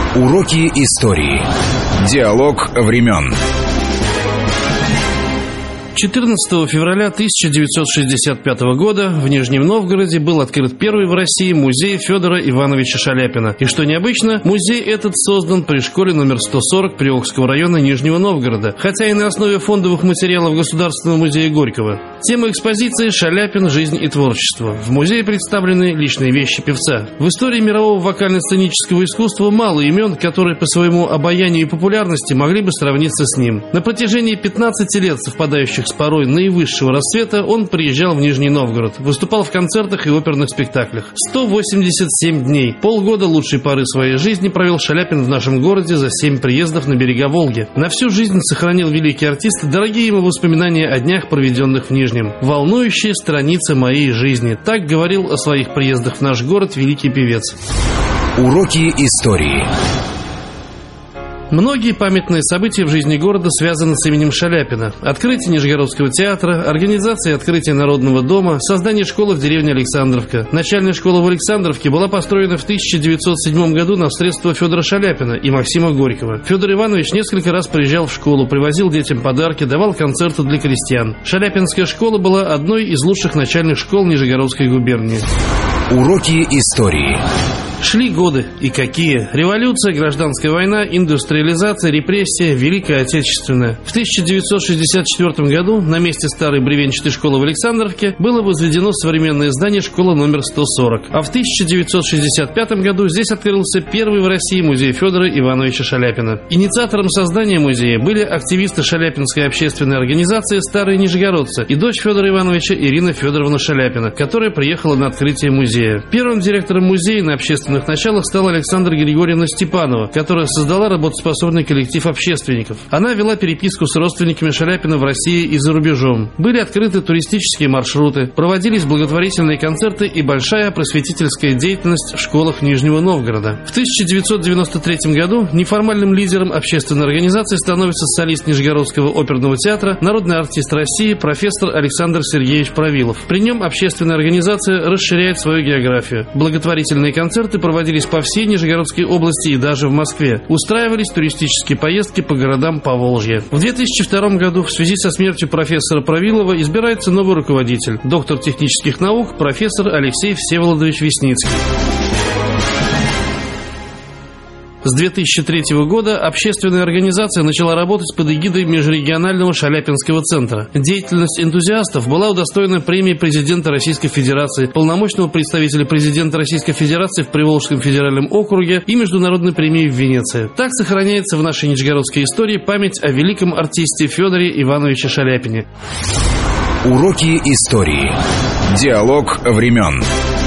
Уроки истории. Диалог времен. 14 февраля 1965 года в Нижнем Новгороде был открыт первый в России музей Федора Ивановича Шаляпина. И что необычно, музей этот создан при школе номер 140 Приокского района Нижнего Новгорода, хотя и на основе фондовых материалов Государственного музея Горького. Тема экспозиции – Шаляпин, жизнь и творчество. В музее представлены личные вещи певца. В истории мирового вокально-сценического искусства мало имен, которые по своему обаянию и популярности могли бы сравниться с ним. На протяжении 15 лет, совпадающих с порой наивысшего расцвета, он приезжал в Нижний Новгород, выступал в концертах и оперных спектаклях. 187 дней, полгода лучшей поры своей жизни провел Шаляпин в нашем городе за 7 приездов на берега Волги. На всю жизнь сохранил великий артист дорогие ему воспоминания о днях, проведенных в Нижнем. «Волнующая страница моей жизни», так говорил о своих приездах в наш город великий певец. Уроки истории. Многие памятные события в жизни города связаны с именем Шаляпина. Открытие Нижегородского театра, организация открытия Народного дома, создание школы в деревне Александровка. Начальная школа в Александровке была построена в 1907 году на средства Федора Шаляпина и Максима Горького. Федор Иванович несколько раз приезжал в школу, привозил детям подарки, давал концерты для крестьян. Шаляпинская школа была одной из лучших начальных школ Нижегородской губернии. Уроки истории. Шли годы, и какие! Революция, гражданская война, индустриализация, репрессия, Великая Отечественная. В 1964 году на месте старой бревенчатой школы в Александровке было возведено современное здание школы номер 140. А в 1965 году здесь открылся первый в России музей Федора Ивановича Шаляпина. Инициатором создания музея были активисты Шаляпинской общественной организации «Старые Нижегородцы» и дочь Федора Ивановича Ирина Федоровна Шаляпина, которая приехала на открытие музея. Первым директором музея на общественных началах стала Александра Григорьевна Степанова, которая создала работоспособный коллектив общественников. Она вела переписку с родственниками Шаляпина в России и за рубежом. Были открыты туристические маршруты, проводились благотворительные концерты и большая просветительская деятельность в школах Нижнего Новгорода. В 1993 году неформальным лидером общественной организации становится солист Нижегородского оперного театра, народный артист России, профессор Александр Сергеевич Правилов. При нем общественная организация расширяет свою географию. Благотворительные концерты проводились по всей Нижегородской области и даже в Москве. Устраивались туристические поездки по городам Поволжья. В 2002 году в связи со смертью профессора Правилова избирается новый руководитель, доктор технических наук, профессор Алексей Всеволодович Весницкий. С 2003 года общественная организация начала работать под эгидой Межрегионального Шаляпинского центра. Деятельность энтузиастов была удостоена премии президента Российской Федерации, полномочного представителя президента Российской Федерации в Приволжском федеральном округе и международной премии в Венеции. Так сохраняется в нашей нижегородской истории память о великом артисте Федоре Ивановиче Шаляпине. Уроки истории. Диалог времен.